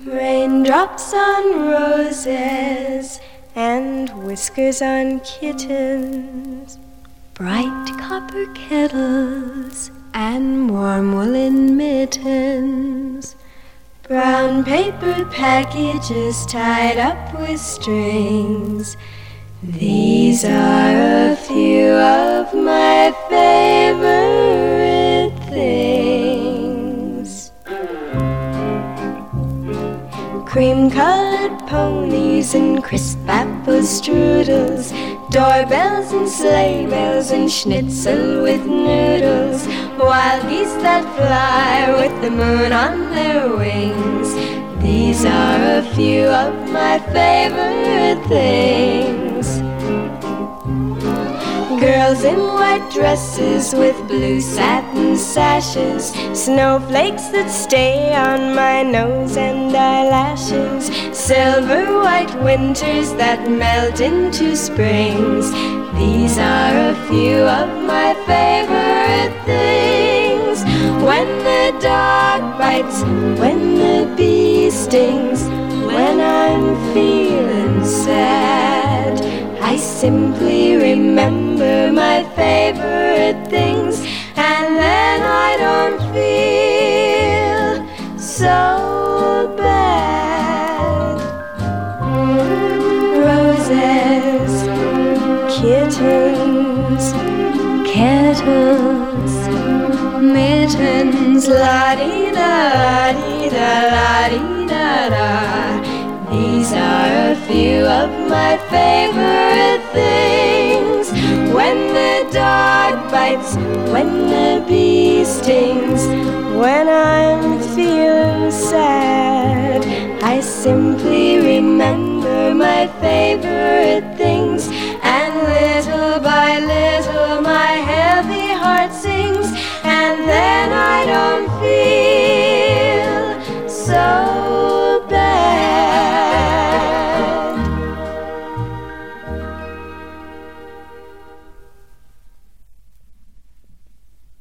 Raindrops on roses and whiskers on kittens, bright copper kettles and warm woolen mittens, brown paper packages tied up with strings. These are a few of my favorite things. Cream-colored ponies and crisp apple strudels, doorbells and sleigh bells and schnitzel with noodles, wild geese that fly with the moon on their wings. These are a few of my favorite things. Girls in white dresses with blue satin sashes, snowflakes that stay on my nose and eyelashes, silver white winters that melt into springs. These are a few of my favorite things. When the dog bites, when the bee stings, when I'm feeling sad, I simply remember my favorite things, and then I don't feel so bad. Roses, kittens, kettles, mittens, la-dee-da-la-dee-da-la-dee-da-da. These are a few of my favorite things. When the dog bites, when the bee stings, when I'm feeling sad, I simply remember my favorite